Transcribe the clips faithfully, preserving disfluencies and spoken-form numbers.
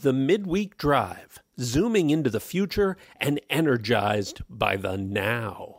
the Midweek Drive, zooming into the future and energized by the now.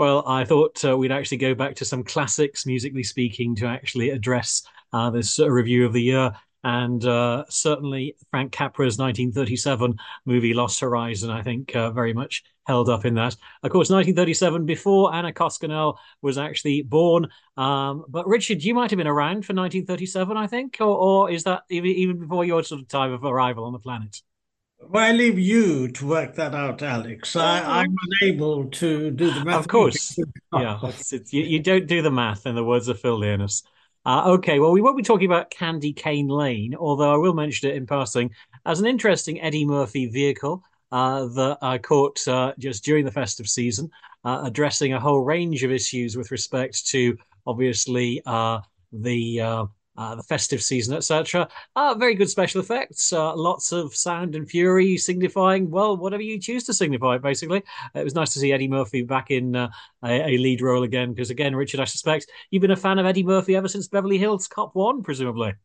Well, I thought uh, we'd actually go back to some classics, musically speaking, to actually address uh, this uh, review of the year. And uh, certainly Frank Capra's nineteen thirty-seven movie Lost Horizon, I think, uh, very much held up in that. Of course, nineteen thirty-seven, before Anna Koskinen was actually born. Um, but Richard, you might have been around for nineteen thirty-seven, I think, or, or is that even, even before your sort of time of arrival on the planet? Well, I leave you to work that out, Alex. I, I'm Oh, unable to do the of mathematics. course. Yeah, it's it's you, you don't do the math in the words of Phil Learnus. Uh, okay, well, we won't be talking about Candy Cane Lane, although I will mention it in passing as an interesting Eddie Murphy vehicle uh, that I caught uh, just during the festive season, uh, addressing a whole range of issues with respect to obviously uh, the uh, uh, the festive season, et cetera. Uh, very good special effects, uh, lots of sound and fury signifying, well, whatever you choose to signify, basically. It was nice to see Eddie Murphy back in uh, a, a lead role again, because again, Richard, I suspect you've been a fan of Eddie Murphy ever since Beverly Hills Cop One, presumably.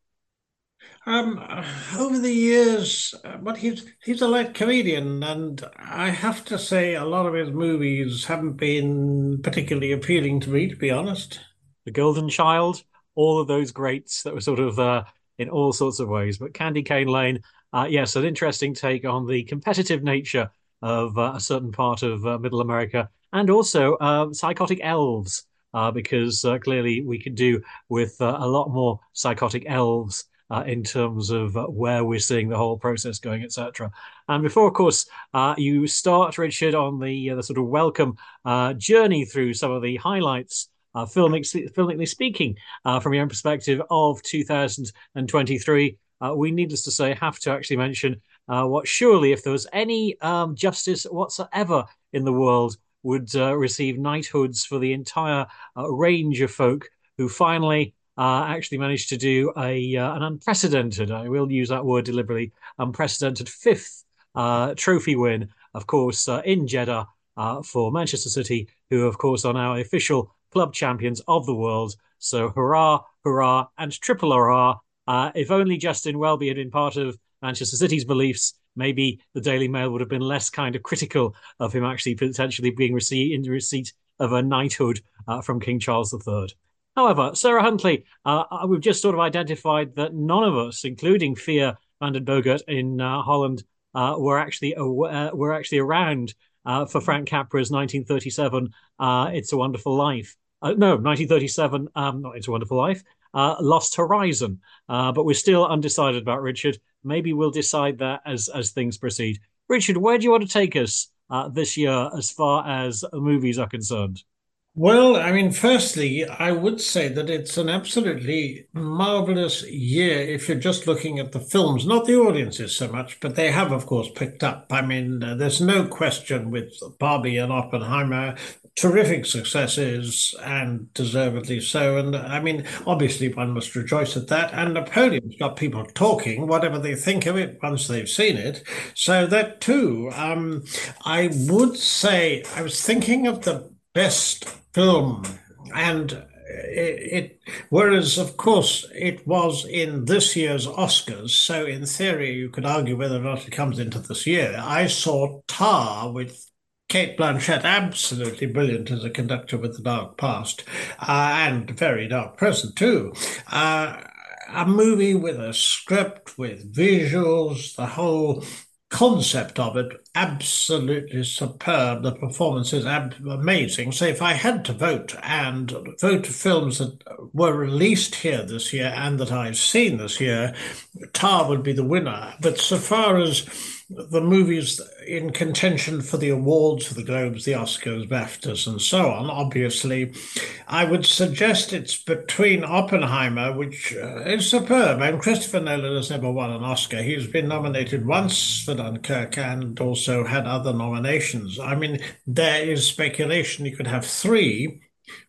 Um, over the years, uh, but he's he's a light comedian, and I have to say a lot of his movies haven't been particularly appealing to me, to be honest. The Golden Child, all of those greats that were sort of uh, in all sorts of ways. But Candy Cane Lane, uh, yes, an interesting take on the competitive nature of uh, a certain part of uh, Middle America, and also uh, psychotic elves, uh, because uh, clearly we could do with uh, a lot more psychotic elves. Uh, in terms of uh, where we're seeing the whole process going, et cetera. And before, of course, uh, you start, Richard, on the uh, the sort of welcome uh, journey through some of the highlights uh, filmic, filmically speaking, uh, from your own perspective of two thousand twenty-three, uh, we needless to say have to actually mention uh, what surely, if there was any um, justice whatsoever in the world, would uh, receive knighthoods for the entire uh, range of folk who finally uh, actually managed to do a uh, an unprecedented, I will use that word deliberately, unprecedented fifth uh, trophy win, of course, uh, in Jeddah uh, for Manchester City, who, of course, are now official club champions of the world. So hurrah, hurrah, and triple hurrah. Uh, if only Justin Welby had been part of Manchester City's beliefs, maybe the Daily Mail would have been less kind of critical of him actually potentially being receipt, in receipt of a knighthood uh, from King Charles the Third. However, Sarah Huntley, uh, uh, we've just sort of identified that none of us, including Fia van den Bogert in uh, Holland, uh, were actually uh, were actually around uh, for Frank Capra's nineteen thirty-seven uh, It's a Wonderful Life. Uh, no, nineteen thirty-seven, um, not It's a Wonderful Life, uh, Lost Horizon. Uh, but we're still undecided about Richard. Maybe we'll decide that as as things proceed. Richard, where do you want to take us uh, this year as far as movies are concerned? Well, I mean, firstly, I would say that it's an absolutely marvelous year if you're just looking at the films, not the audiences so much, but they have, of course, picked up. I mean, uh, there's no question with Barbie and Oppenheimer, terrific successes and deservedly so. And I mean, obviously, one must rejoice at that. And Napoleon's got people talking, whatever they think of it once they've seen it. So that too, um, I would say, I was thinking of the best film. And it, it, whereas of course it was in this year's Oscars, so in theory you could argue whether or not it comes into this year. I saw Tar with Kate Blanchett, absolutely brilliant as a conductor with a dark past, uh, and very dark present too. Uh, a movie with a script, with visuals, the whole concept of it absolutely superb. The performance is ab- amazing. So if I had to vote and vote films that were released here this year and that I've seen this year, Tar would be the winner. But so far as the movies in contention for the awards, for the Globes, the Oscars, BAFTAs, and so on, obviously, I would suggest it's between Oppenheimer, which uh, is superb, and Christopher Nolan has never won an Oscar. He's been nominated once for Dunkirk and also had other nominations. I mean, there is speculation you could have three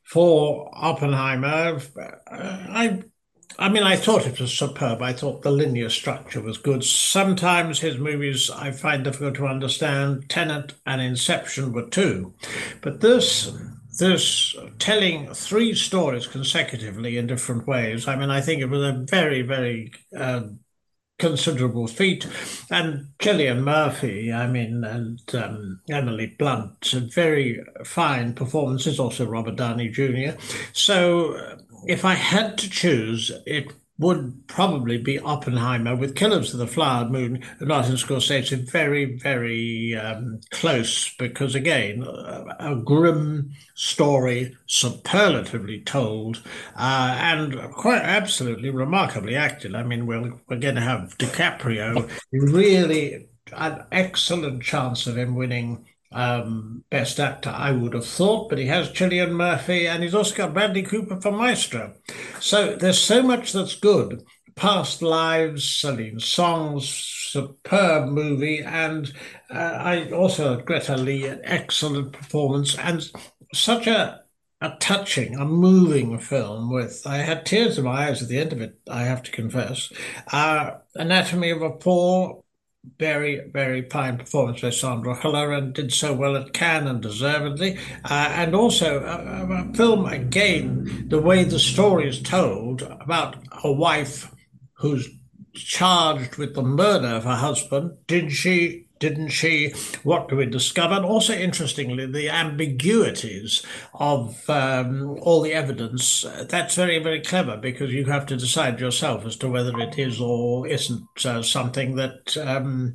for Oppenheimer. Uh, I I mean, I thought it was superb. I thought the linear structure was good. Sometimes his movies I find difficult to understand. Tenet and Inception were two. But this, this telling three stories consecutively in different ways, I mean, I think it was a very, very uh, considerable feat. And Cillian Murphy, I mean, and um, Emily Blunt, very fine performances, also Robert Downey Junior So uh, if I had to choose, it would probably be Oppenheimer with Killers of the Flower Moon, Martin Scorsese, very, very um, close because, again, a, a grim story, superlatively told, uh, and quite absolutely remarkably acted. I mean, we're, we're going to have DiCaprio, really an excellent chance of him winning um, Best Actor, I would have thought, but he has Cillian Murphy and he's also got Bradley Cooper for Maestro. So there's so much that's good. Past Lives, Celine Songs, superb movie, and uh, I also Greta Lee, an excellent performance, and such a a touching, a moving film with I had tears in my eyes at the end of it, I have to confess. Uh, Anatomy of a Fall, very, very fine performance by Sandra Hüller and did so well at Cannes and deservedly. Uh, and also a, a film, again, the way the story is told about a wife who's charged with the murder of her husband. Did she? Didn't she? What do we discover? And also, interestingly, the ambiguities of um, all the evidence. That's very, very clever because you have to decide yourself as to whether it is or isn't uh, something that um,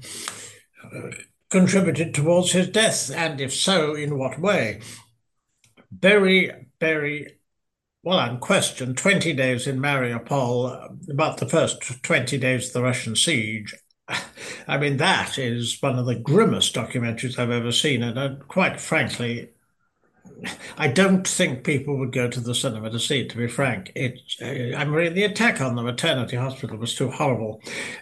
contributed towards his death, and if so, in what way. Very, very well, unquestioned, twenty days in Mariupol, about the first twenty days of the Russian siege. I mean, that is one of the grimmest documentaries I've ever seen. And uh, quite frankly, I don't think people would go to the cinema to see it, to be frank. It, uh, I mean, the attack on the maternity hospital was too horrible.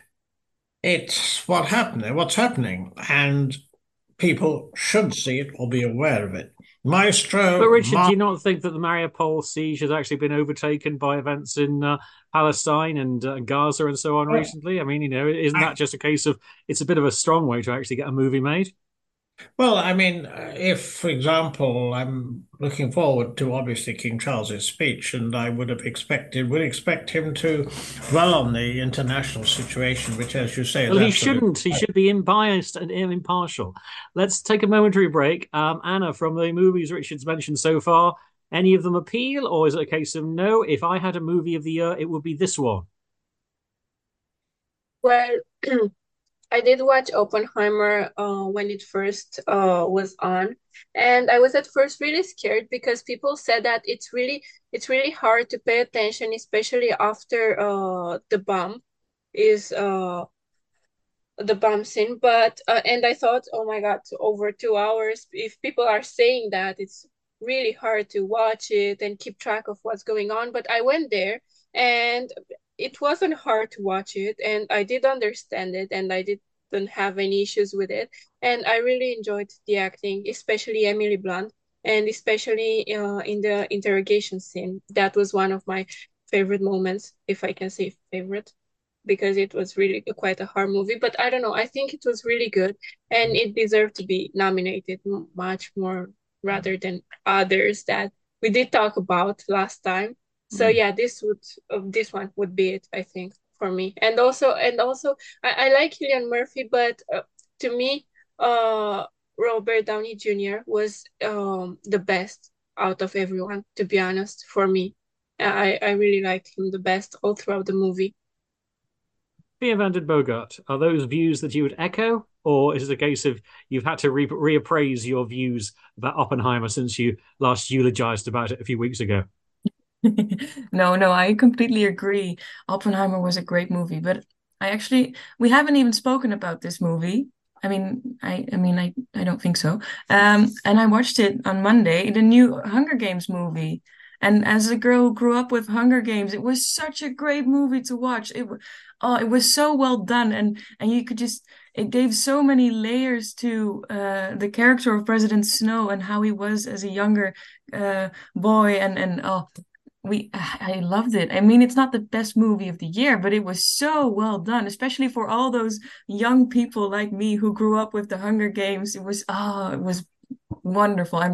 It's what happened there, what's happening. And people should see it or be aware of it. Maestro. But Richard, Mar- do you not think that the Mariupol siege has actually been overtaken by events in uh, Palestine and uh, Gaza and so on recently? I mean, you know, isn't that just a case of it's a bit of a strong way to actually get a movie made? Well, I mean, uh, if, for example, I'm looking forward to obviously King Charles's speech, and I would have expected, would expect him to dwell on the international situation, which, as you say, is Well, he absolutely- shouldn't. He should be unbiased and impartial. Let's take a momentary break. Um, Anna, from the movies Richard's mentioned so far, any of them appeal, or is it a case of no? If I had a movie of the year, it would be this one. Well, I did watch Oppenheimer uh, when it first uh, was on, and I was at first really scared because people said that it's really it's really hard to pay attention, especially after uh, the bomb is uh, the bomb scene. But uh, and I thought, oh my God, over two hours. If people are saying that, it's really hard to watch it and keep track of what's going on. But I went there and it wasn't hard to watch it, and I did understand it, and I didn't have any issues with it. And I really enjoyed the acting, especially Emily Blunt, and especially uh, in the interrogation scene. That was one of my favorite moments, if I can say favorite, because it was really quite a hard movie. But I don't know, I think it was really good, and it deserved to be nominated much more rather than others that we did talk about last time. So yeah, this would uh, this one would be it, I think, for me. And also, and also, I, I like Cillian Murphy, but uh, to me, uh, Robert Downey Junior was um the best out of everyone. To be honest, for me, I I really liked him the best all throughout the movie. Pia van den Bogart, are those views that you would echo, or is it a case of you've had to re- reappraise your views about Oppenheimer since you last eulogized about it a few weeks ago? No, no, I completely agree. Oppenheimer was a great movie, but I actually we haven't even spoken about this movie. I mean, I, I mean, I, I don't think so. Um, and I watched it on Monday, the new Hunger Games movie. And as a girl who grew up with Hunger Games, it was such a great movie to watch. It, oh, it was so well done, and and you could just it gave so many layers to uh, the character of President Snow and how he was as a younger uh, boy, and and oh. We, I loved it. I mean, it's not the best movie of the year, but it was so well done, especially for all those young people like me who grew up with the Hunger Games. It was, oh, it was wonderful. I'm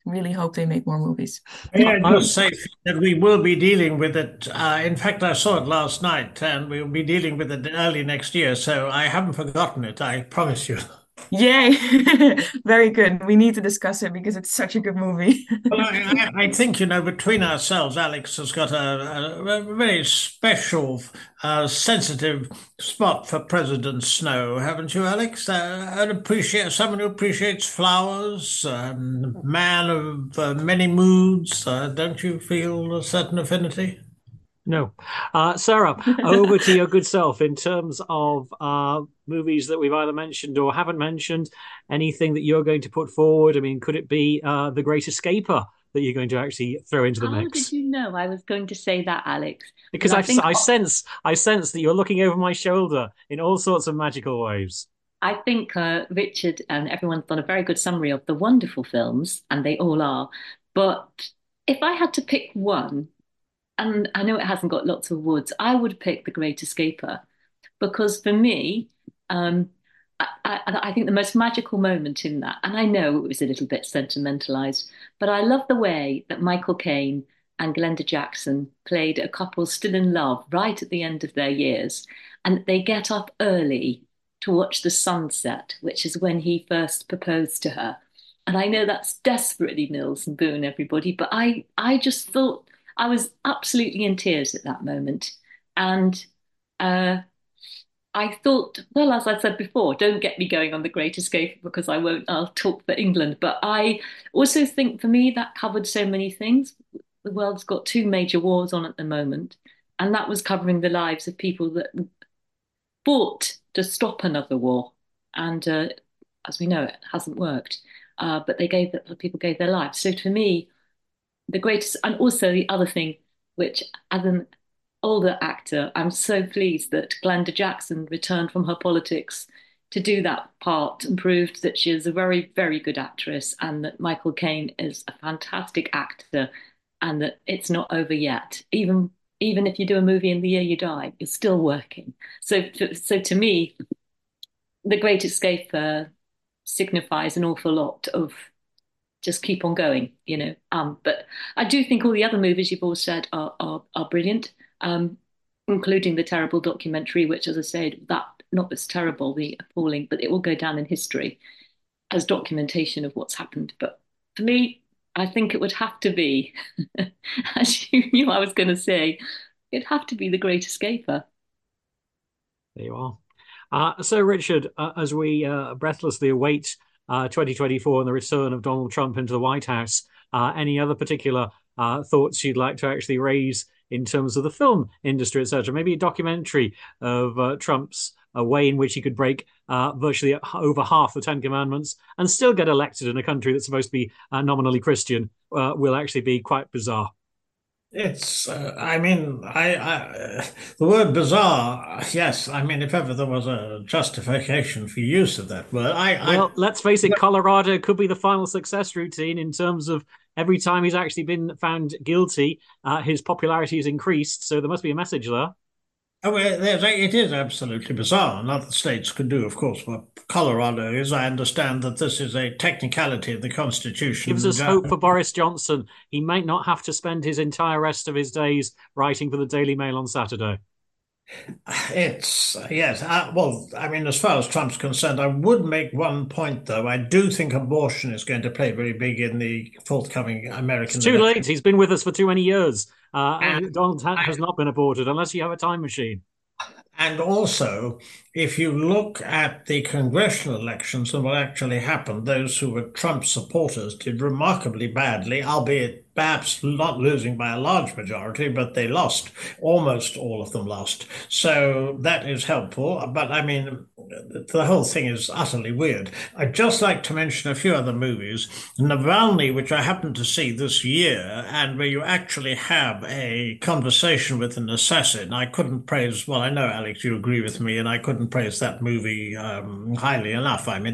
really hope they make more movies. May I Um, just say that we will be dealing with it. Uh, in fact, I saw it last night, and we'll be dealing with it early next year. So I haven't forgotten it, I promise you. Yay! Very good. We need to discuss it because it's such a good movie. Well, I, I I think, you know, between ourselves, Alex has got a, a, a very special, uh, sensitive spot for President Snow, haven't you, Alex? Uh, and appreciate someone who appreciates flowers, um, man of uh, many moods. Uh, don't you feel a certain affinity? No. Uh, Sarah, over to your good self in terms of uh, movies that we've either mentioned or haven't mentioned. Anything that you're going to put forward? I mean, could it be uh, The Great Escaper that you're going to actually throw into the How mix? did you know I was going to say that, Alex? Because I I, think I sense, I sense that you're looking over my shoulder in all sorts of magical ways. I think uh, Richard and everyone's done a very good summary of the wonderful films, and they all are. But if I had to pick one, and I know it hasn't got lots of woods, I would pick The Great Escaper because for me, um, I, I, I think the most magical moment in that, and I know it was a little bit sentimentalized, but I love the way that Michael Caine and Glenda Jackson played a couple still in love right at the end of their years, and they get up early to watch the sunset, which is when he first proposed to her. And I know that's desperately Mills and Boon, everybody, but I, I just thought I was absolutely in tears at that moment. And uh, I thought, well, as I said before, don't get me going on The Great Escape because I won't, I'll talk for England. But I also think for me that covered so many things. The world's got two major wars on at the moment, and that was covering the lives of people that fought to stop another war. And uh, as we know, it hasn't worked. Uh, but they gave that people gave their lives. So to me, the greatest, and also the other thing, which as an older actor, I'm so pleased that Glenda Jackson returned from her politics to do that part and proved that she is a very, very good actress and that Michael Caine is a fantastic actor and that it's not over yet. Even even if you do a movie in the year you die, you're still working. So, so to me, The Great Escape uh, signifies an awful lot of just keep on going, you know. Um, but I do think all the other movies you've all said are are, are brilliant, um, including the terrible documentary, which, as I said, that not that's terrible, the appalling, but it will go down in history as documentation of what's happened. But for me, I think it would have to be, as you knew I was going to say, it'd have to be The Great Escaper. There you are. Uh, so, Richard, uh, as we uh, breathlessly await uh, twenty twenty-four and the return of Donald Trump into the White House, uh, any other particular uh, thoughts you'd like to actually raise in terms of the film industry, et cetera? Maybe a documentary of uh, Trump's a way in which he could break uh, virtually over half the Ten Commandments and still get elected in a country that's supposed to be uh, nominally Christian uh, will actually be quite bizarre. It's, uh, I mean, I, I, the word bizarre, yes, I mean, if ever there was a justification for use of that word, I, Well, I, let's face it, Colorado could be the final success routine in terms of every time he's actually been found guilty, uh, his popularity has increased. So there must be a message there. oh, well, there's- it is absolutely bizarre. And other states could do, of course, what Colorado is. I understand that this is a technicality of the Constitution. Gives us Uh, hope for Boris Johnson. He might not have to spend his entire rest of his days writing for the Daily Mail on Saturday. It's yes. I, well, I mean, as far as Trump's concerned, I would make one point though. I do think abortion is going to play very big in the forthcoming American It's too election. late. He's been with us for too many years. Uh, And and Donald ha- I- has not been aborted unless you have a time machine. And also, if you look at the congressional elections and what actually happened, those who were Trump supporters did remarkably badly, albeit perhaps not losing by a large majority, but they lost. Almost all of them lost. So that is helpful. But I mean, the whole thing is utterly weird. I'd just like to mention a few other movies. Navalny, which I happened to see this year, and where you actually have a conversation with an assassin. I couldn't praise, well, I know, Alex, you agree with me, and I couldn't praise that movie um, highly enough. I mean, it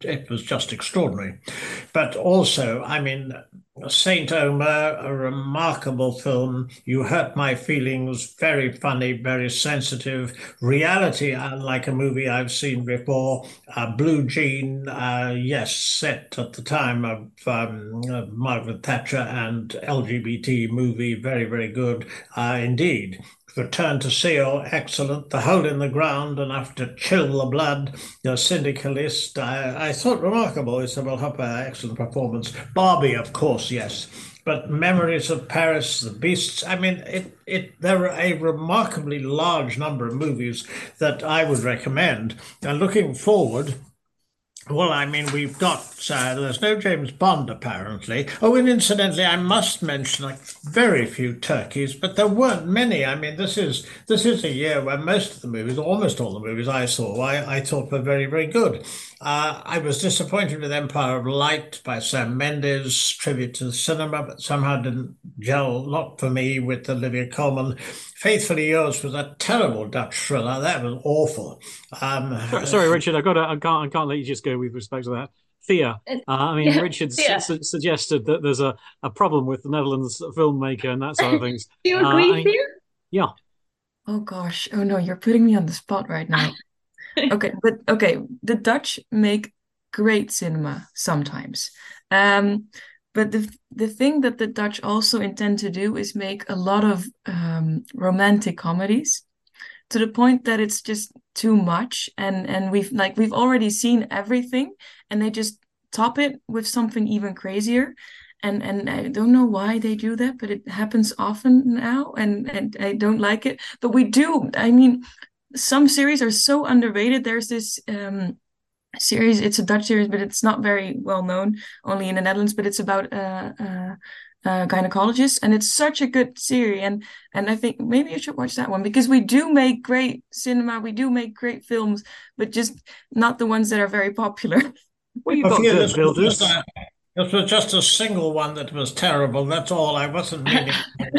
it was just extraordinary. But also, I mean, Saint Omer, a remarkable film. You Hurt My Feelings, very funny, very sensitive. Reality, unlike a movie I've seen before. Uh, Blue Jean, uh, yes, set at the time of um, uh, Margaret Thatcher and L G B T movie, very, very good uh, indeed. Return to Seal, excellent. The Hole in the Ground, enough to chill the blood. The Syndicalist, I, I thought remarkable. Isabel Hopper, excellent performance. Barbie, of course, yes. But Memories of Paris, The Beasts, I mean, it, it there are a remarkably large number of movies that I would recommend. And looking forward, well, I mean, we've got, uh, there's no James Bond, apparently. Oh, and incidentally, I must mention, like, very few turkeys, but there weren't many. I mean, this is this is a year where most of the movies, almost all the movies I saw, I, I thought were very, very good. Uh, I was disappointed with Empire of Light by Sam Mendes, tribute to the cinema, but somehow didn't gel, not for me, with Olivia Colman. Faithfully Yours was a terrible Dutch thriller. That was awful. Um, sorry, sorry, Richard, I got to, I can't, I can't let you just go with respect to that. Thea, uh, I mean, yeah, Richard yeah. su suggested that there's a, a problem with the Netherlands filmmaker and that sort of things. Do you agree, uh, I, Thea? Yeah. Oh gosh. Oh no, you're putting me on the spot right now. Okay, but okay, the Dutch make great cinema sometimes. Um, but the the thing that the Dutch also intend to do is make a lot of um, romantic comedies, to the point that it's just too much, and and we've like we've already seen everything, and they just top it with something even crazier. And and I don't know why they do that, but it happens often now, and and I don't like it. But we do. I mean, some series are so underrated. There's this um series, it's a Dutch series, but it's not very well known, only in the Netherlands, but it's about uh, uh, uh gynecologist, and it's such a good series, and and I think maybe you should watch that one, because we do make great cinema, we do make great films, but just not the ones that are very popular. Well, you've got yeah, good this, was builders. just a, this was just a single one that was terrible. That's all. I wasn't meaning.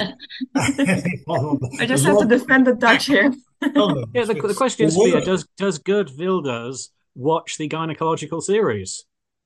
I just have to defend the Dutch here. Yeah, the, the question is, Thea, does does Gert Wilders watch the gynecological series?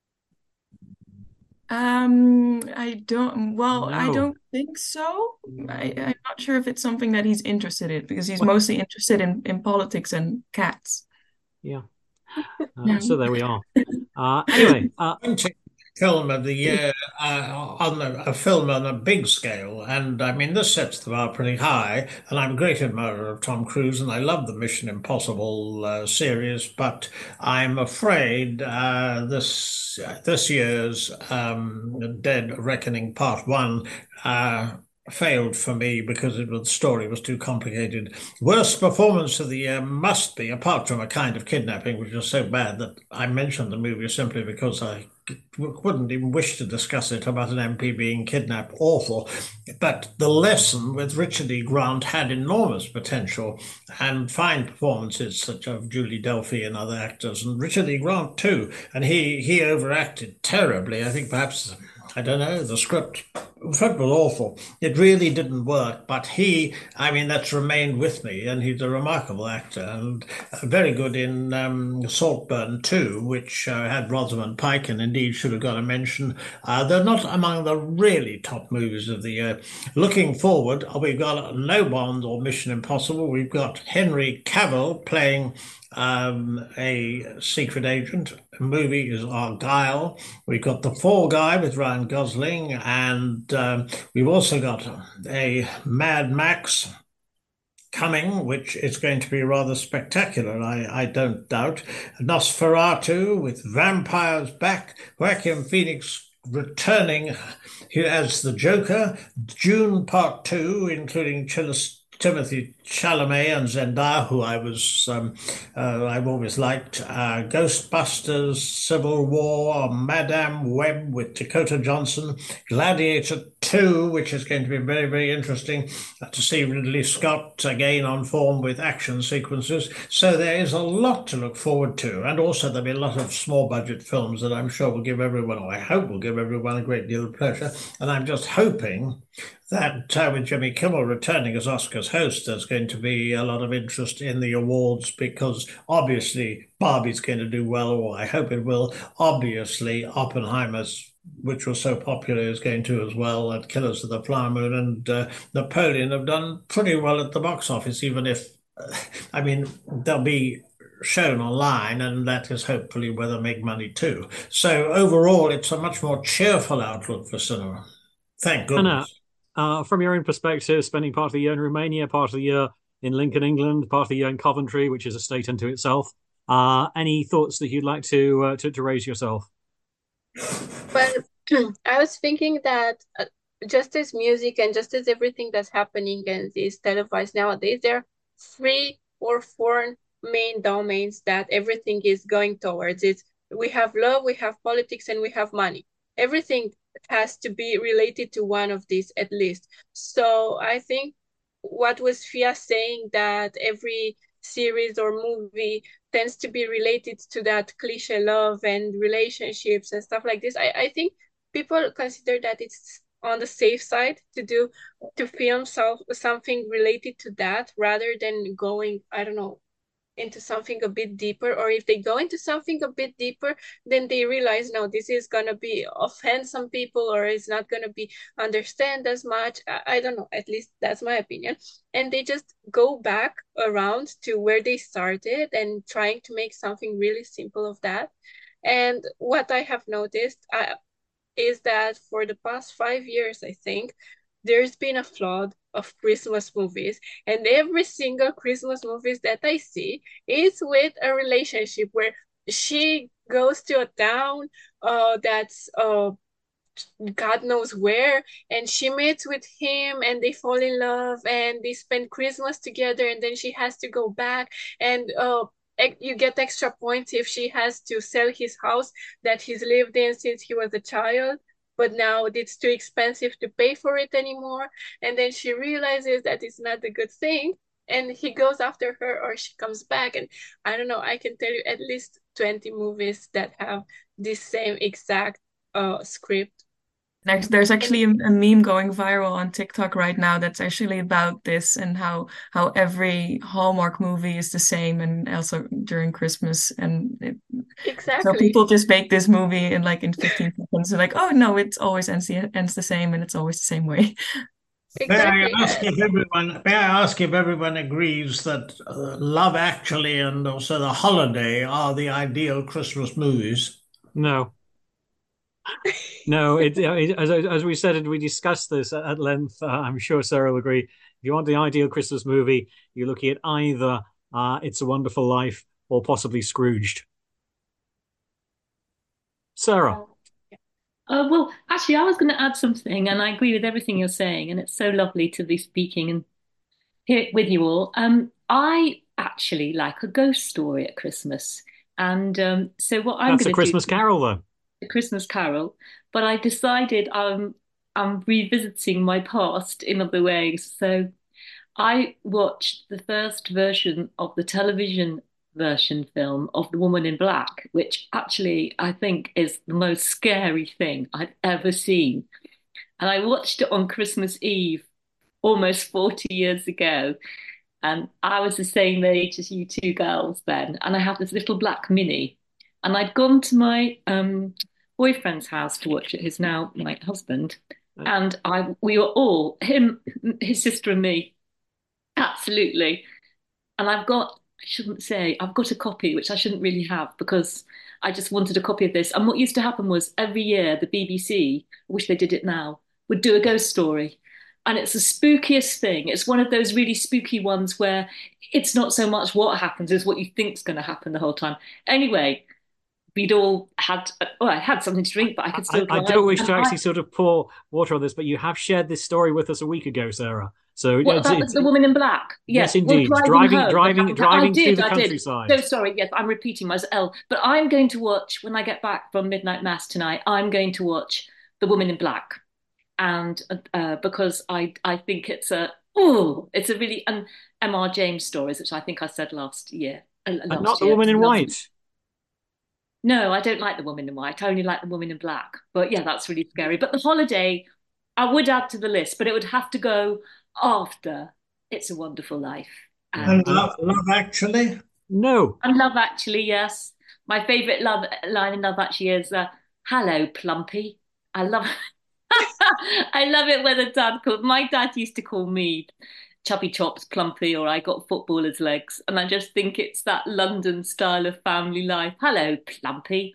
Um, I don't. Well, No. I don't think so. I, I'm not sure if it's something that he's interested in, because he's Well, mostly interested in in politics and cats. Yeah. Uh, Yeah. So there we are. Uh, anyway, uh, Film of the year uh, on a, a film on a big scale, and I mean this sets the bar pretty high. And I'm a great admirer of Tom Cruise, and I love the Mission Impossible uh, series. But I'm afraid uh, this this year's um, Dead Reckoning Part One uh, failed for me because it was, the story was too complicated. Worst performance of the year must be, apart from A Kind of Kidnapping, which is so bad that I mentioned the movie simply because I wouldn't even wish to discuss it, about an M P being kidnapped. Awful. But The Lesson with Richard E. Grant had enormous potential and fine performances such as Julie Delpy and other actors, and Richard E. Grant too. And he, he overacted terribly. I think perhaps, I don't know, the script, the script was awful. It really didn't work, but he, I mean, that's remained with me, and he's a remarkable actor, and very good in um, Saltburn two, which uh, had Rosamund Pike, and indeed should have got a mention. Uh, they're not among the really top movies of the year. Looking forward, we've got no Bond or Mission Impossible. We've got Henry Cavill playing um, a secret agent. The movie is Argyle. We've got The Fall Guy with Ryan Gosling, and um, we've also got a Mad Max coming, which is going to be rather spectacular, I, I don't doubt. Nosferatu with vampires back, Joaquin Phoenix returning as the Joker, Dune Part Two, including Chil- Timothy Chalamet and Zendaya, who I was, um, uh, I've always liked, uh, Ghostbusters, Civil War, Madame Web with Dakota Johnson, Gladiator two, which is going to be very, very interesting uh, to see Ridley Scott again on form with action sequences. So there is a lot to look forward to. And also there'll be a lot of small budget films that I'm sure will give everyone, or I hope will give everyone, a great deal of pleasure. And I'm just hoping that uh, with Jimmy Kimmel returning as Oscar's host, there's going to be a lot of interest in the awards because obviously Barbie's going to do well, or I hope it will. Obviously, Oppenheimer's, which was so popular, is going to as well, and Killers of the Flower Moon and uh, Napoleon have done pretty well at the box office, even if, uh, I mean, they'll be shown online, and that is hopefully where they make money too. So overall, it's a much more cheerful outlook for cinema. Thank goodness. Anna, uh, from your own perspective, spending part of the year in Romania, part of the year in Lincoln, England, part of the year in Coventry, which is a state unto itself, uh, any thoughts that you'd like to uh, to, to raise yourself? Well, I was thinking that uh, just as music and just as everything that's happening and is televised nowadays, there are three or four main domains that everything is going towards. It's we have love, we have politics, and we have money. Everything has to be related to one of these at least. So I think what was Fia saying, that every series or movie tends to be related to that cliche love and relationships and stuff like this. I, I think people consider that it's on the safe side to do to film so, something related to that rather than going, I don't know, into something a bit deeper. Or if they go into something a bit deeper, then they realize, no, this is gonna be offend some people, or it's not gonna be understand as much. I, I don't know, at least that's my opinion. And they just go back around to where they started and trying to make something really simple of that. And what I have noticed uh, is that for the past five years, I think, there's been a flood of Christmas movies, and every single Christmas movies that I see is with a relationship where she goes to a town uh, that's uh, God knows where, and she meets with him and they fall in love and they spend Christmas together, and then she has to go back, and uh, you get extra points if she has to sell his house that he's lived in since he was a child, but now it's too expensive to pay for it anymore. And then she realizes that it's not a good thing, and he goes after her, or she comes back. And I don't know, I can tell you at least twenty movies that have this same exact uh, script. There's there's actually a, a meme going viral on TikTok right now that's actually about this, and how how every Hallmark movie is the same, and also during Christmas. And it, exactly. So people just make this movie in like in fifteen seconds. They're like, oh no, it always ends the ends the same, and it's always the same way. Exactly. May I ask if everyone may I ask if everyone agrees that uh, Love Actually and also The Holiday are the ideal Christmas movies? No. No, it, it as as we said and we discussed this at length. Uh, I'm sure Sarah will agree. If you want the ideal Christmas movie, you're looking at either uh, It's a Wonderful Life or possibly Scrooged. Sarah. Uh, well, actually, I was going to add something, and I agree with everything you're saying, and it's so lovely to be speaking and here with you all. Um, I actually like a ghost story at Christmas, and um, so what I'm That's going a Christmas do, Carol, though. A Christmas Carol, but I decided um, I'm revisiting my past in other ways. So I watched the first version of the television version film of The Woman in Black, which actually I think is the most scary thing I've ever seen. And I watched it on Christmas Eve almost forty years ago. And I was the same age as you two girls then. And I had this little black mini. And I'd gone to my um, boyfriend's house to watch it, who's now my husband. And I we were all, him, his sister and me, absolutely. And I've got, I shouldn't say, I've got a copy, which I shouldn't really have because I just wanted a copy of this. And what used to happen was every year the B B C, I wish they did it now, would do a ghost story. And it's the spookiest thing. It's one of those really spooky ones where it's not so much what happens as what you think's going to happen the whole time. Anyway, we'd all had, well, I had something to drink, but I could still. I, I don't wish to actually I, sort of pour water on this, but you have shared this story with us a week ago, Sarah. So what it's, about it's, the Woman in Black? Yes, yes indeed. Well, driving, home, driving, driving did, through the I countryside. Did. So sorry. Yes, I'm repeating myself. But I'm going to watch when I get back from midnight mass tonight. I'm going to watch The Woman in Black, and uh, because I I think it's a oh it's a really um, M R James stories, which I think I said last year. Uh, last and not year. The Woman in White. No, I don't like The Woman in White. I only like The Woman in Black. But yeah, that's really scary. But The Holiday, I would add to the list, but it would have to go after It's a Wonderful Life. And And Love, Love Actually? No. and Love Actually, yes. My favourite love line in Love Actually is uh, "Hello, Plumpy." I love I love it when a dad called my dad used to call me Chubby Chops Plumpy, or I got footballer's legs. And I just think it's that London style of family life. Hello, Plumpy.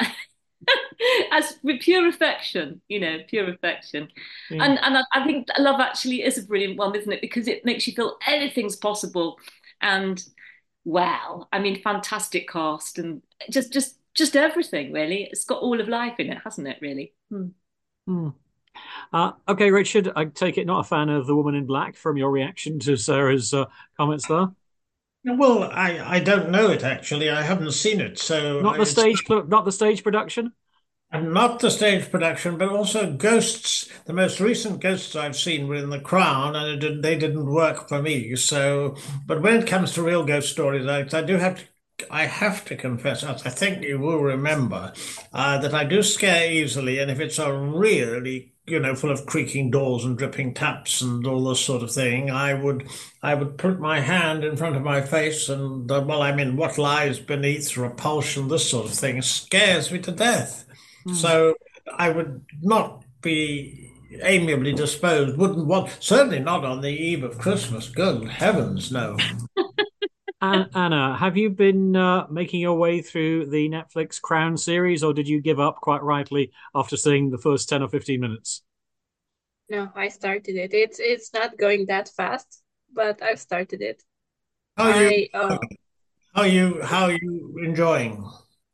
As with pure affection, you know, pure affection. Yeah. And and I, I think Love Actually is a brilliant one, isn't it? Because it makes you feel anything's possible. And wow, I mean, fantastic cast and just just just everything, really. It's got all of life in it, hasn't it, really? Hmm. Hmm. Uh, okay, Richard, I take it not a fan of The Woman in Black from your reaction to Sarah's uh, comments there. Well, I, I don't know it actually. I haven't seen it, so Not the it's stage, not the stage production. and not the stage production, but also Ghosts. The most recent Ghosts I've seen were in The Crown, and it did, they didn't work for me. So, but when it comes to real ghost stories, I, I do have to. I have to confess, as I think you will remember, uh, that I do scare easily, and if it's a really, you know, full of creaking doors and dripping taps and all this sort of thing, I would, I would put my hand in front of my face, and uh, well, I mean, what lies beneath, repulsion, this sort of thing, scares me to death. Hmm. So I would not be amiably disposed, wouldn't want, certainly not on the eve of Christmas. Good heavens, no. An- Anna, have you been uh, making your way through the Netflix Crown series, or did you give up quite rightly after seeing the first ten or fifteen minutes? No, I started it. It's it's not going that fast, but I've started it. How are you, I uh how are you, how are you enjoying?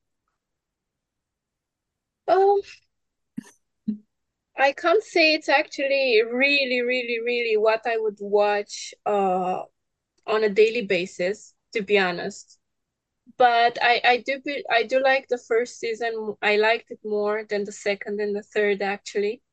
um I can't say it's actually really, really, really what I would watch uh on a daily basis, to be honest. But I I do be, I do like the first season. I liked it more than the second and the third actually.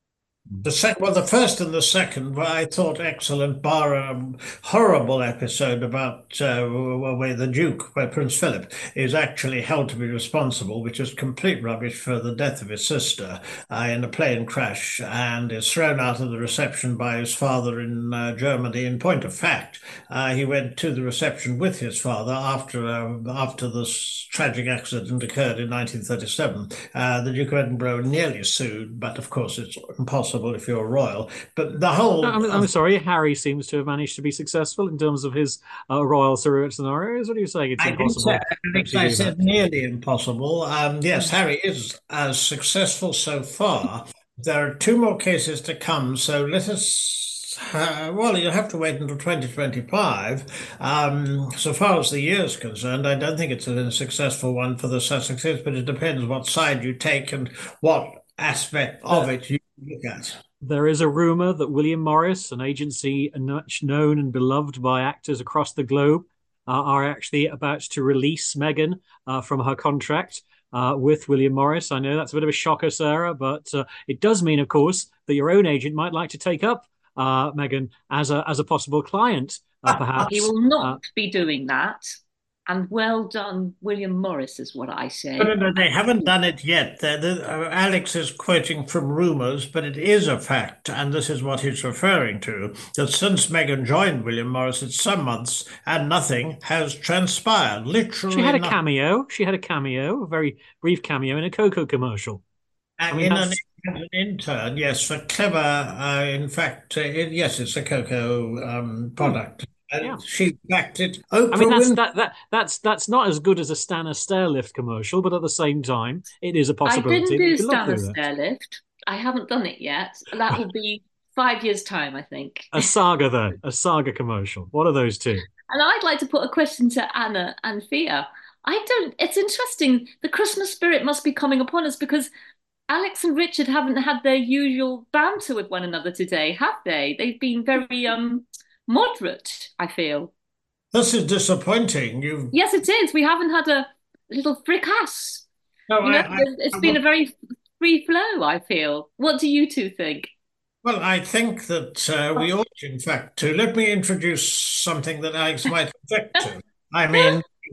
The sec well, the first and the second were, I thought, excellent, bar a horrible episode about uh, where the Duke, where Prince Philip is actually held to be responsible, which is complete rubbish for the death of his sister uh, in a plane crash, and is thrown out of the reception by his father in uh, Germany. In point of fact, uh, he went to the reception with his father after uh, after this tragic accident occurred in nineteen thirty-seven. Uh, the Duke of Edinburgh nearly sued, but of course it's impossible if you're royal. But the whole, I'm, I'm sorry, Harry seems to have managed to be successful in terms of his uh, royal surrogate scenarios. What are you saying? It's I didn't impossible say, to Alex, actually I do that. said nearly impossible. Um, yes, Harry is as successful so far. There are two more cases to come, so let us. Uh, well, you'll have to wait until twenty twenty-five. Um, so far as the year is concerned, I don't think it's a successful one for the Sussexes, but it depends what side you take and what aspect of it you look at. There is a rumor that William Morris, an agency much known and beloved by actors across the globe, uh, are actually about to release Meghan uh, from her contract uh, with William Morris. I know that's a bit of a shocker, Sarah, but uh, it does mean, of course, that your own agent might like to take up uh, Meghan as a as a possible client, uh, perhaps. He will not Uh, be doing that. And well done, William Morris, is what I say. No, no, no, they haven't done it yet. The, the, uh, Alex is quoting from rumors, but it is a fact, and this is what he's referring to, that since Meghan joined William Morris, it's some months, and nothing has transpired. Literally she had a nothing. cameo. She had a cameo, a very brief cameo in a Coco commercial. I And mean, in an, that's as an intern, yes, for clever, uh, in fact, uh, it, yes, it's a Cocoa um, product. yeah. And she backed it. I mean, Oprah that's Winfrey. that that that's that's not as good as a Stana Stairlift commercial, but at the same time, it is a I possibility didn't that you do could look Stand a through that. Stairlift. I haven't done it yet. That will be five years' time, I think. A saga, then, a saga commercial. What are those two? And I'd like to put a question to Anna and Thea. I don't, it's interesting. The Christmas spirit must be coming upon us because Alex and Richard haven't had their usual banter with one another today, have they? They've been very um moderate, I feel. This is disappointing. You've Yes, it is. We haven't had a little fracas. no, You know, I, I, it's I been would- a very free flow, I feel. What do you two think? well, I think that uh, we ought, in fact, to let me introduce something that Alex might object to. I mean,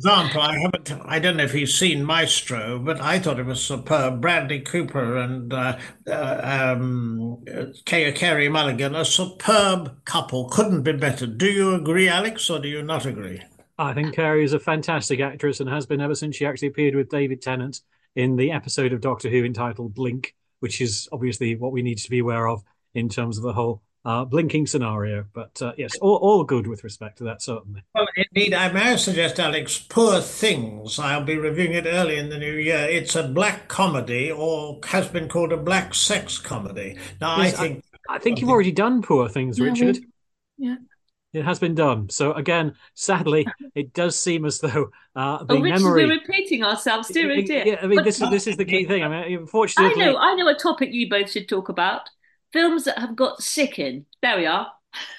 example, I haven't, I don't know if he's seen Maestro, but I thought it was superb. Bradley Cooper and uh, uh, um, uh, Kay- Carey Mulligan, a superb couple. Couldn't be better. Do you agree, Alex, or do you not agree? I think Carey is a fantastic actress and has been ever since she actually appeared with David Tennant in the episode of Doctor Who entitled Blink, which is obviously what we need to be aware of in terms of the whole uh, blinking scenario. But uh, yes, all, all good with respect to that, certainly. Well, indeed, I may suggest, Alex, Poor Things. I'll be reviewing it early in the new year. It's a black comedy, or has been called a black sex comedy. Now, I Yes, I, think, I think you've already done Poor Things, Yeah, Richard. we, yeah. It has been done. So again, sadly, it does seem as though uh, the Oh, Richard, memory. we're repeating ourselves, dear, oh dear. Yeah, I mean, But this is this is the key thing. I mean, I unfortunately, know, I know a topic you both should talk about. Films that have got sick in. There we are.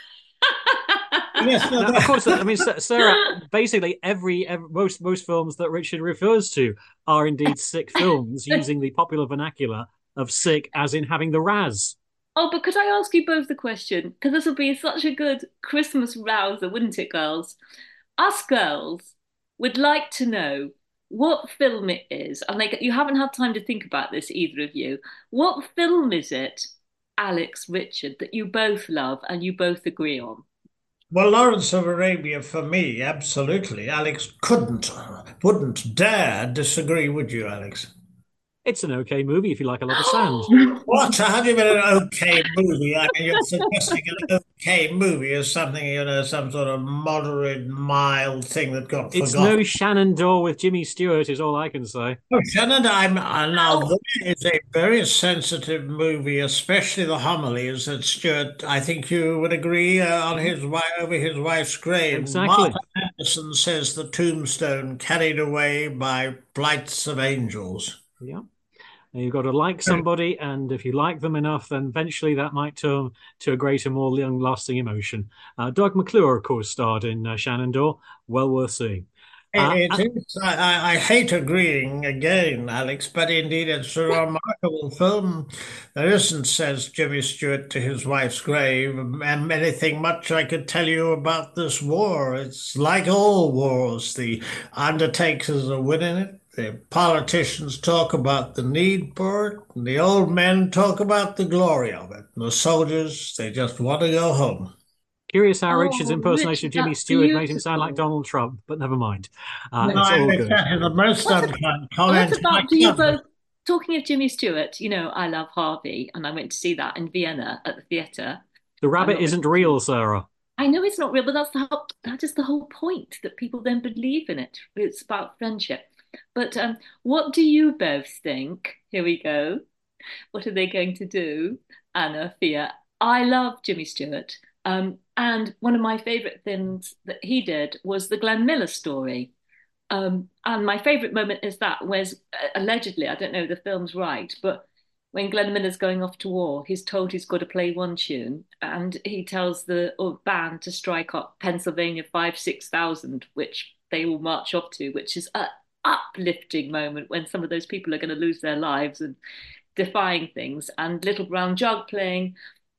yes, no, now, of course, I mean, Sa- Sarah. Basically, every, every most most films that Richard refers to are indeed sick films, using the popular vernacular of sick as in having the Raz. Oh, but could I ask you both the question? Because this would be such a good Christmas rouser, wouldn't it, girls? Us girls would like to know what film it is, and like you haven't had time to think about this, either of you. What film is it, Alex, Richard, that you both love and you both agree on? well, Lawrence of Arabia for me, absolutely. Alex couldn't, wouldn't dare disagree, would you, Alex? It's an okay movie if you like a lot of sand. What? How do you mean an okay movie? I mean, you're suggesting an okay movie is something, you know, some sort of moderate, mild thing that got It's forgotten. no Shenandoah with Jimmy Stewart, is all I can say. Oh, Shannon, I'm uh, now Oh, that is a very sensitive movie, especially the homilies that Stuart. I think you would agree uh, on his wife over his wife's grave. Exactly. Martin Anderson says the tombstone carried away by flights of angels. Yeah. And you've got to like somebody, and if you like them enough, then eventually that might turn to a greater, more long-lasting emotion. Uh, Doug McClure, of course, starred in uh, Shenandoah. Well worth seeing. Uh, It it is. I, I I hate agreeing again, Alex, but indeed it's a remarkable film. There isn't, says Jimmy Stewart to his wife's grave, and anything much I could tell you about this war. It's like all wars. The undertakers are winning it. The politicians talk about the need for it, and the old men talk about the glory of it. And the soldiers, they just want to go home. Curious how Richard's oh, impersonation of Richard, Jimmy that's Stewart made him sound like beautiful. Donald Trump, but never mind. Uh, No. No, it's I all think good. that is the most What about, unkind what comment I about do you covered. both, talking of Jimmy Stewart, you know, I love Harvey, and I went to see that in Vienna at the theatre. The I'm rabbit not isn't really. real, Sarah. I know it's not real, but that's the whole, that is the whole point, that people then believe in it. It's about friendship. But um, what do you both think? Here we go. What are they going to do? Anna, Fia. I love Jimmy Stewart. Um, and one of my favorite things that he did was the Glenn Miller story. Um, and my favorite moment is that was uh, allegedly, I don't know if the film's right, but when Glenn Miller's going off to war, he's told he's got to play one tune, and he tells the uh, band to strike up Pennsylvania five six thousand, which they all march off to, which is a uplifting moment when some of those people are going to lose their lives and defying things. And Little Brown Jug playing,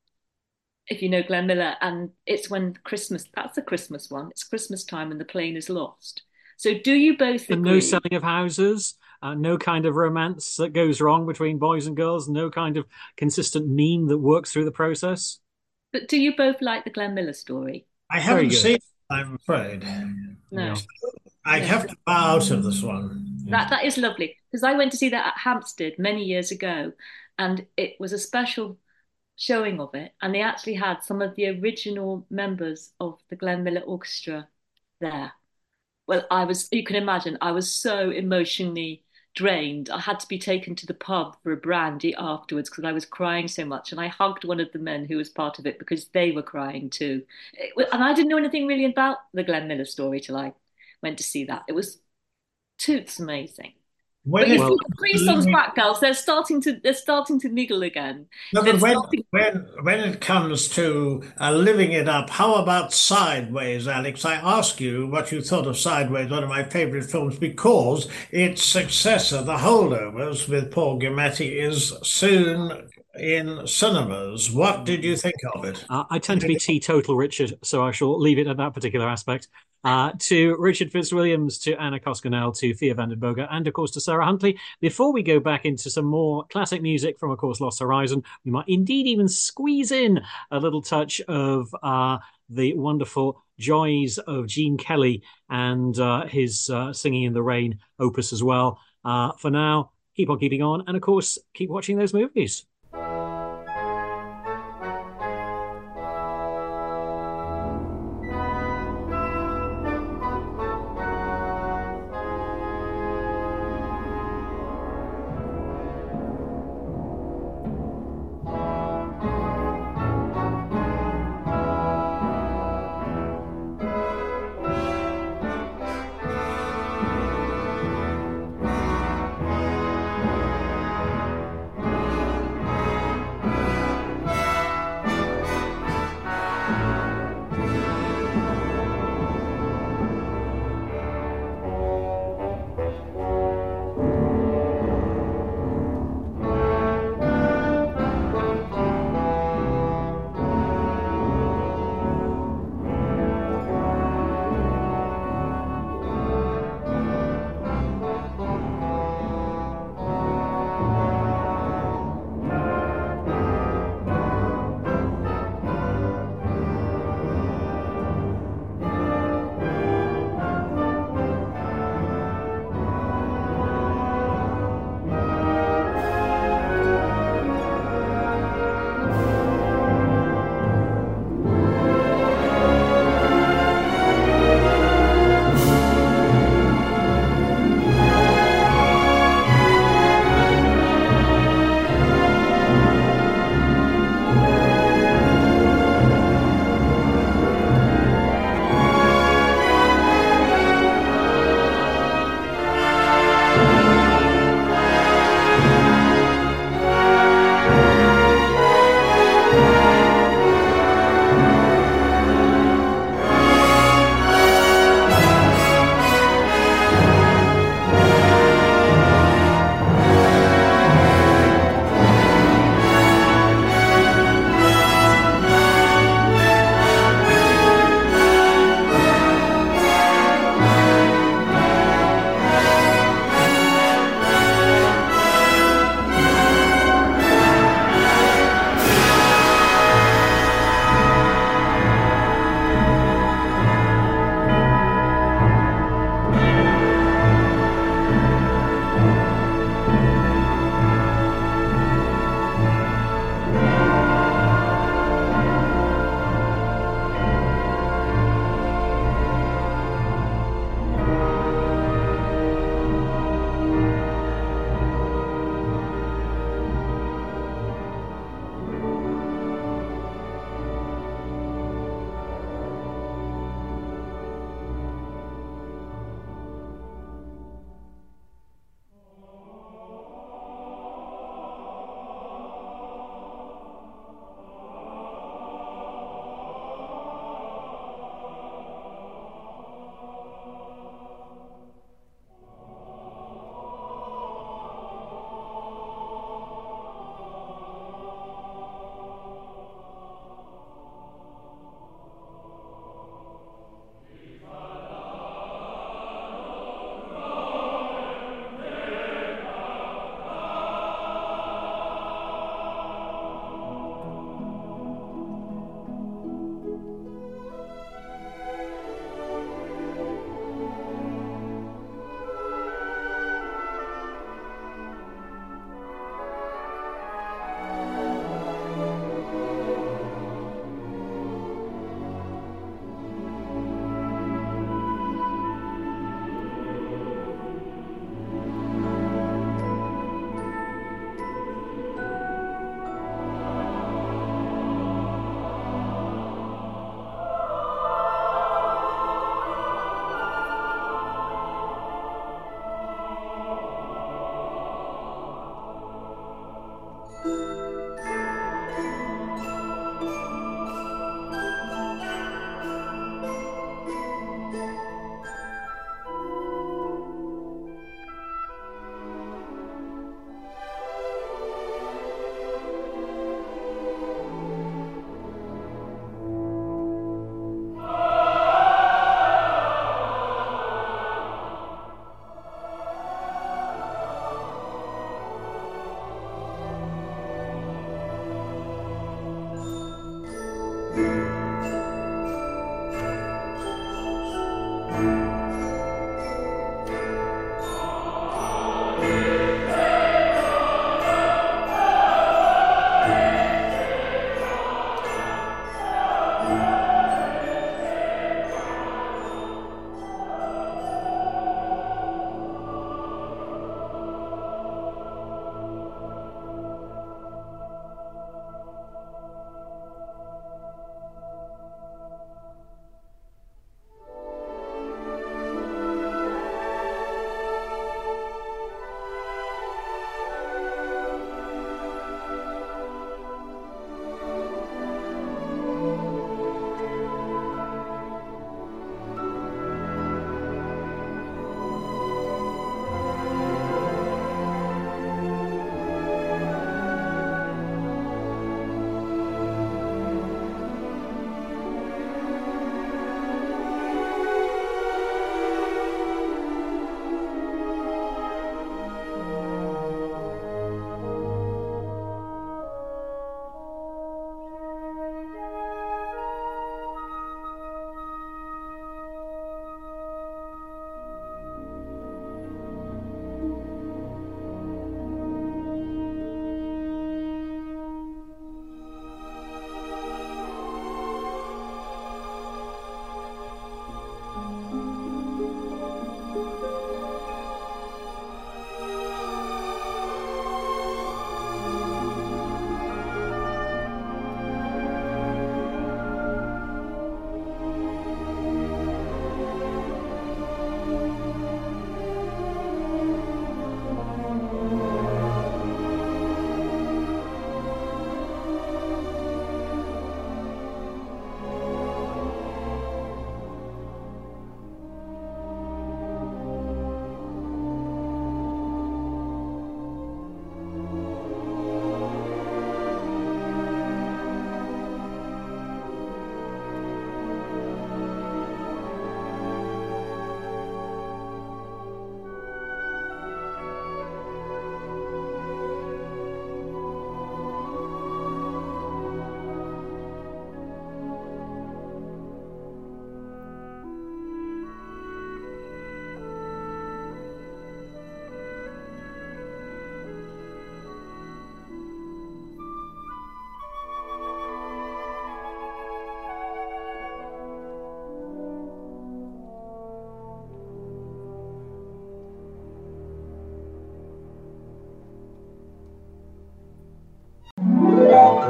if you know Glenn Miller, and it's when Christmas, that's the Christmas one, it's Christmas time and the plane is lost. So do you both And no agree? selling of houses, uh, no kind of romance that goes wrong between boys and girls, no kind of consistent meme that works through the process. But do you both like the Glenn Miller story? I Very haven't good. seen it, I'm afraid. No. Yeah. I'd No. have to bow out of this one. That that is lovely, because I went to see that at Hampstead many years ago, and it was a special showing of it, and they actually had some of the original members of the Glenn Miller Orchestra there. Well, I was, you can imagine, I was so emotionally drained. I had to be taken to the pub for a brandy afterwards because I was crying so much, and I hugged one of the men who was part of it because they were crying too. It, and I didn't know anything really about the Glenn Miller story till I went to see that. It was toots amazing. When But you it, Well, see, three songs back, girls, they're starting to they're starting to niggle again. no, They're but when starting. when when it comes to uh, living it up, how about Sideways, Alex? I ask you what you thought of Sideways, one of my favorite films, because its successor, The Holdovers, with Paul Giamatti, is soon in cinemas. What did you think of it? Uh, I tend to be teetotal, Richard, so I shall leave it at that particular aspect. Uh, to Richard Fitzwilliams, to Anna Koskinen, to Thea van den Boga, and of course to Sarah Huntley. Before we go back into some more classic music from, of course, Lost Horizon, we might indeed even squeeze in a little touch of uh, the wonderful joys of Gene Kelly and uh, his uh, Singing in the Rain opus as well. Uh, for now, keep on keeping on, and of course, keep watching those movies.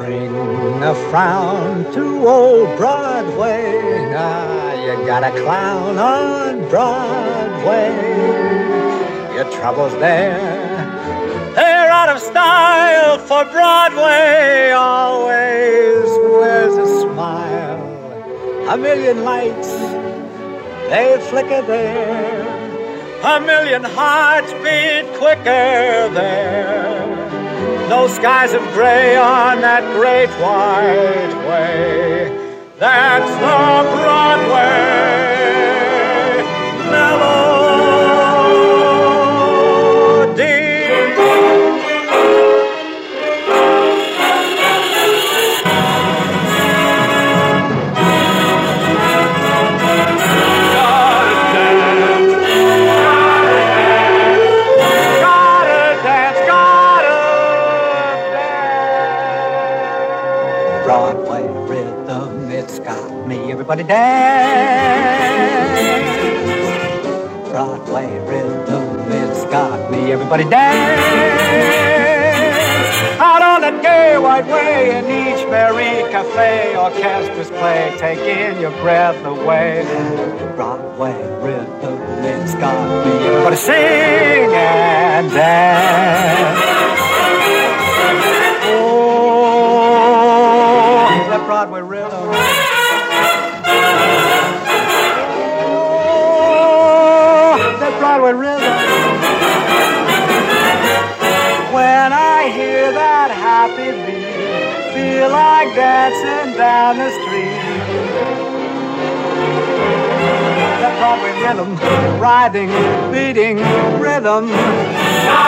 bring a frown to old Broadway. Now you got a clown on Broadway. Your troubles there, they're out of style, for Broadway always wears a smile. A million lights, they flicker there. A million hearts beat quicker there. No skies of gray on that great white way. That's the Broadway melody. Broadway rhythm, it's got me. Everybody dance. Broadway rhythm, it's got me. Everybody dance. Out on that gay white way, in each merry cafe, orchestras play, taking your breath away. Broadway rhythm, it's got me. Everybody sing and dance. That Broadway rhythm. Oh, that Broadway rhythm. When I hear that happy beat, feel like dancing down the street. That Broadway rhythm, riding, beating rhythm.